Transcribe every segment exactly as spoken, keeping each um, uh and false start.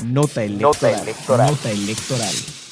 Nota electoral. Nota electoral. Nota electoral.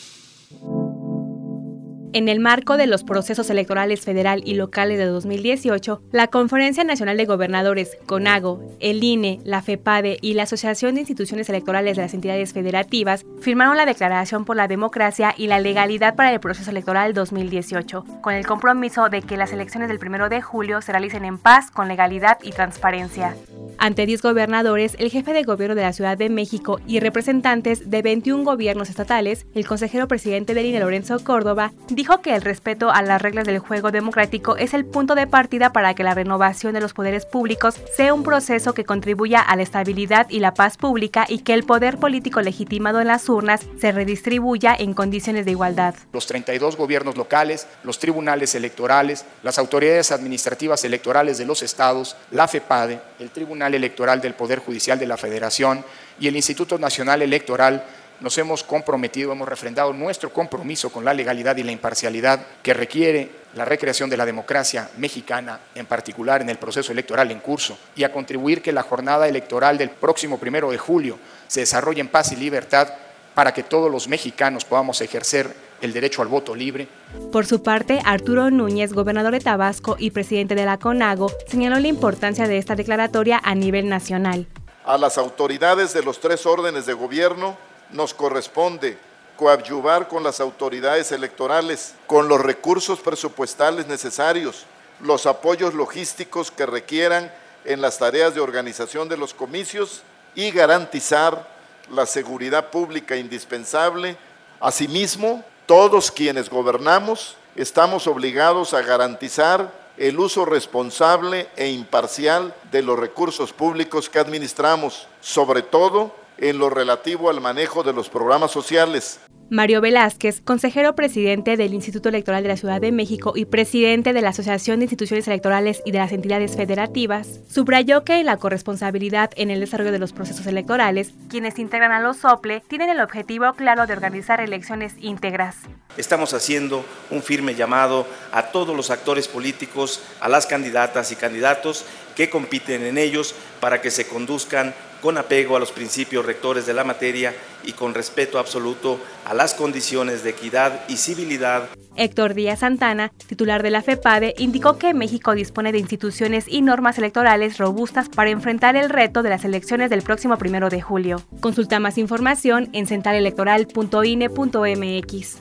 En el marco de los procesos electorales federal y locales de dos mil dieciocho, la Conferencia Nacional de Gobernadores, CONAGO, el I N E, la FEPADE y la Asociación de Instituciones Electorales de las Entidades Federativas firmaron la Declaración por la Democracia y la Legalidad para el Proceso Electoral dos mil dieciocho, con el compromiso de que las elecciones del primero de julio se realicen en paz, con legalidad y transparencia. Ante diez gobernadores, el jefe de gobierno de la Ciudad de México y representantes de veintiún gobiernos estatales, el consejero presidente del I N E, Lorenzo Córdoba, dijo que el respeto a las reglas del juego democrático es el punto de partida para que la renovación de los poderes públicos sea un proceso que contribuya a la estabilidad y la paz pública y que el poder político legitimado en las urnas se redistribuya en condiciones de igualdad. Los treinta y dos gobiernos locales, los tribunales electorales, las autoridades administrativas electorales de los estados, la FEPADE, el Tribunal Electoral del Poder Judicial de la Federación y el Instituto Nacional Electoral nos hemos comprometido, hemos refrendado nuestro compromiso con la legalidad y la imparcialidad que requiere la recreación de la democracia mexicana, en particular en el proceso electoral en curso, y a contribuir que la jornada electoral del próximo primero de julio se desarrolle en paz y libertad para que todos los mexicanos podamos ejercer el derecho al voto libre. Por su parte, Arturo Núñez, gobernador de Tabasco y presidente de la CONAGO, señaló la importancia de esta declaratoria a nivel nacional. A las autoridades de los tres órdenes de gobierno nos corresponde coadyuvar con las autoridades electorales, con los recursos presupuestales necesarios, los apoyos logísticos que requieran en las tareas de organización de los comicios y garantizar la seguridad pública indispensable. Asimismo, todos quienes gobernamos estamos obligados a garantizar el uso responsable e imparcial de los recursos públicos que administramos, sobre todo en lo relativo al manejo de los programas sociales. Mario Velázquez, consejero presidente del Instituto Electoral de la Ciudad de México y presidente de la Asociación de Instituciones Electorales y de las Entidades Federativas, subrayó que en la corresponsabilidad en el desarrollo de los procesos electorales, quienes integran a los SOPLE tienen el objetivo claro de organizar elecciones íntegras. Estamos haciendo un firme llamado a todos los actores políticos, a las candidatas y candidatos que compiten en ellos para que se conduzcan con apego a los principios rectores de la materia y con respeto absoluto a las condiciones de equidad y civilidad. Héctor Díaz Santana, titular de la FEPADE, indicó que México dispone de instituciones y normas electorales robustas para enfrentar el reto de las elecciones del próximo primero de julio. Consulta más información en central electoral punto i n e punto m x.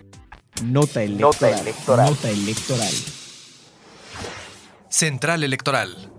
Nota electoral. Nota electoral. Nota electoral. Central Electoral.